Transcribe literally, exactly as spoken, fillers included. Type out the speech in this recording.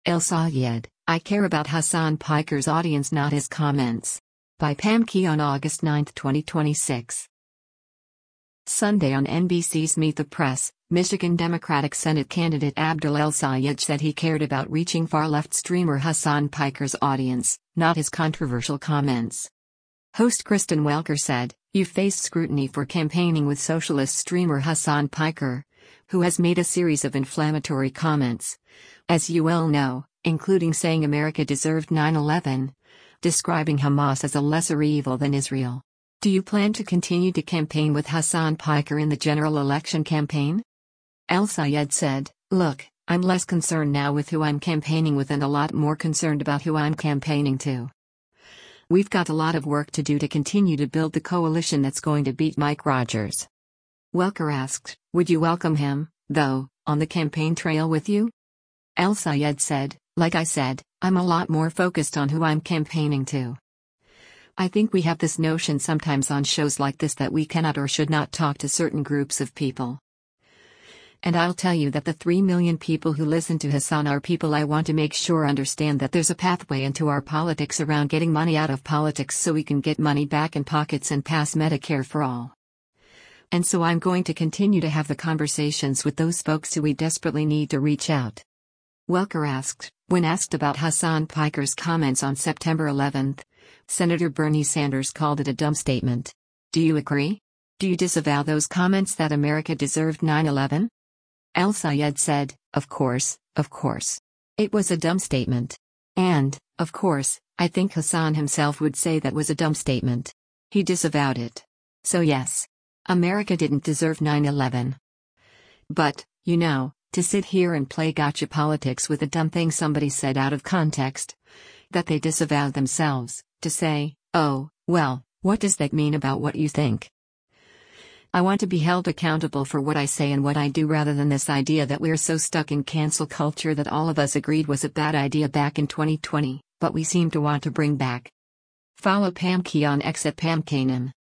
El Sayed, I care about Hasan Piker's audience, not his comments. By Pam Key on August ninth, twenty twenty-six. Sunday on N B C's Meet the Press, Michigan Democratic Senate candidate Abdul El Sayed said he cared about reaching far-left streamer Hasan Piker's audience, not his controversial comments. Host Kristen Welker said, "You faced scrutiny for campaigning with socialist streamer Hasan Piker, who has made a series of inflammatory comments, as you well know, including saying America deserved nine eleven, describing Hamas as a lesser evil than Israel. Do you plan to continue to campaign with Hasan Piker in the general election campaign?" El Sayed said, "Look, I'm less concerned now with who I'm campaigning with and a lot more concerned about who I'm campaigning to. We've got a lot of work to do to continue to build the coalition that's going to beat Mike Rogers." Welker asked, "Would you welcome him, though, on the campaign trail with you?" El Sayed said, "Like I said, I'm a lot more focused on who I'm campaigning to. I think we have this notion sometimes on shows like this that we cannot or should not talk to certain groups of people. And I'll tell you that the three million people who listen to Hasan are people I want to make sure understand that there's a pathway into our politics around getting money out of politics so we can get money back in pockets and pass Medicare for all. And so I'm going to continue to have the conversations with those folks who we desperately need to reach out." Welker asked, when asked about Hasan Piker's comments on September eleventh, Senator Bernie Sanders called it a dumb statement. "Do you agree? Do you disavow those comments that America deserved nine eleven? El Sayed said, "Of course, of course. It was a dumb statement. And, of course, I think Hasan himself would say that was a dumb statement. He disavowed it. So yes. America didn't deserve nine eleven. But, you know, to sit here and play gotcha politics with a dumb thing somebody said out of context, that they disavowed themselves, to say, oh, well, what does that mean about what you think? I want to be held accountable for what I say and what I do rather than this idea that we're so stuck in cancel culture that all of us agreed was a bad idea back in twenty twenty, but we seem to want to bring back." Follow Pam Key on X at Pam Kanan.